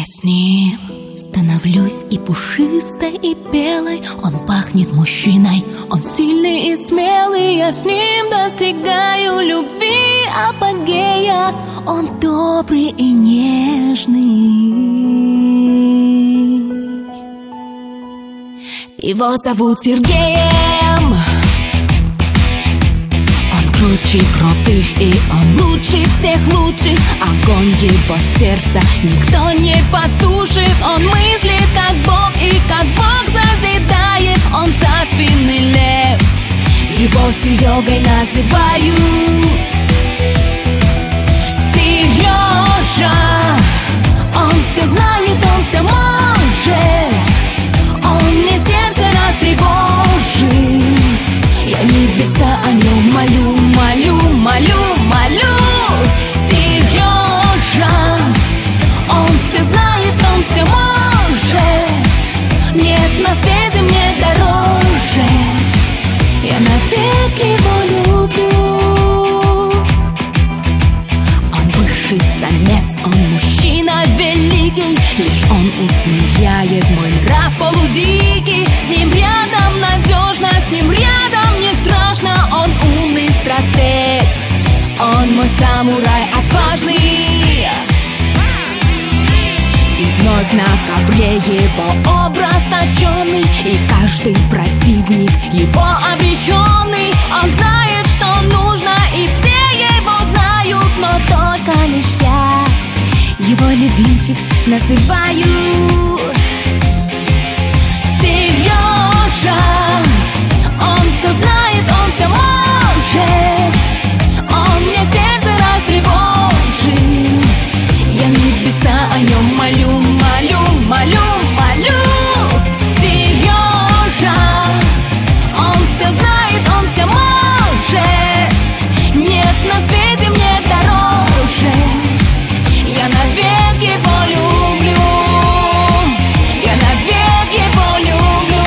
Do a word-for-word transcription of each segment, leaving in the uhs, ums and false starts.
с ним становлюсь и пушистой, и белой. Он пахнет мужчиной, он сильный и смелый. Я с ним достигаю любви апогея. Он добрый и нежный. Его зовут Сергеем. Он круче крутых, и он лучше всех лучших. Огонь его сердца никто не потушит. Он мыслит как Бог, и как Бог созидает. Он царственный лев, его Серегой называют. Сережа, он все знает, он все может. Он мне сердце растревожит. Я небеса о нем молю, молю, молю, молю. Сережа, он все знает, он все может. Нет на свете мне дороже. Я навек его люблю. Он высший самец, он мужчина великий. Лишь он усмиряет мой нрав полудикий. С ним рядом надежно, с ним рядом не страшно. Он умный стратег, он мой самурай отважный. И вновь на ковре его образ точенный. И каждый противник его обреченный. Он знает, что нужно, и все его знают. Но только лишь я его любимчик называю. Сережа, он все знает, он все может. Он мне сердце растревожит. Я небеса о нем молю, молю, молю, молю. Сережа, он все знает, он все может. Нет на свете мне дороже. Я навек его люблю. Я навек его люблю.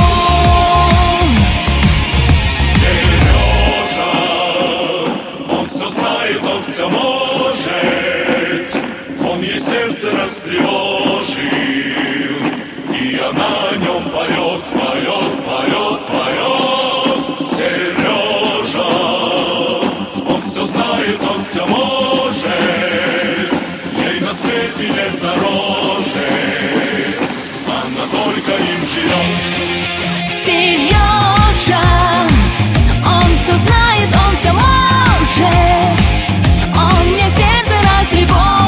Сережа, он все знает, он все может. Он ей сердце растревожил. И она о нем поет, поет, поет, поет. Сережа, он все знает, он все может. Ей на свете нет дороже. Она только им живет.